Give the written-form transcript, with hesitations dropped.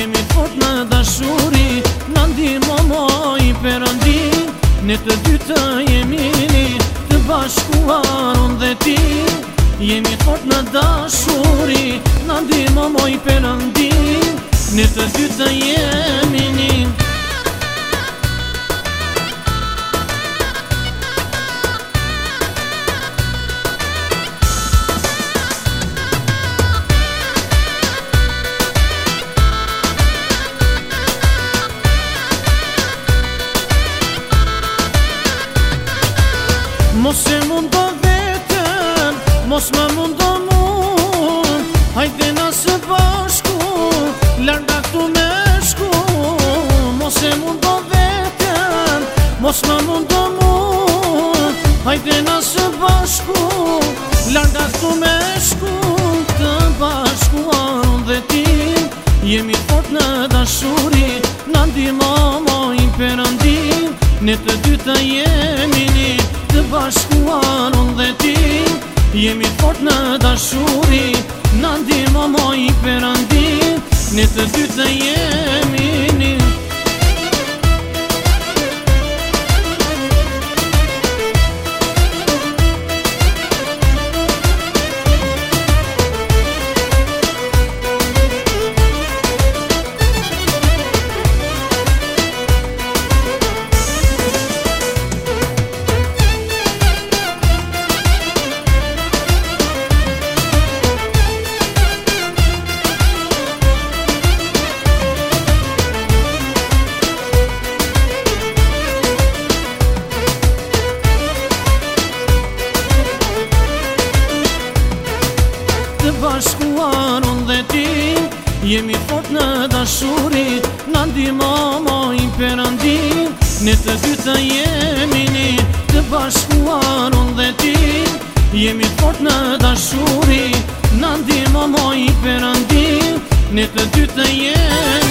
Jemi fort në dashuri, na ndihmo moj Perëndi. Ne të dy të jemi të bashkuar unë dhe ti. Jemi fort në dashuri, na ndihmo moj Perëndi. Ne të dy të jemi një. Mos e mundo vetën, mos më mundo mun. Hajde na së bashku, larga këtu me shku. Mos e mundo vetën, mos më mundo mun. Hajde na së bashku, larga këtu me shku. Të bashkuar unë dhe ti, jemi fort në dashuri, na ndihmo moj Perëndi. Ne të dy të jemi një, të bashkuar unë dhe ti. Jemi fort në dashuri, na ndihmo moj Perëndi. Ne të dy të jemi një. Të bashkuar unë dhe ti, jemi fort në dashuri, na ndihmo moj Perëndi. Ne të dy të jemi një, të bashkuar unë dhe ti. Jemi fort në dashuri, na ndihmo moj Perëndi. Ne të dy të jemi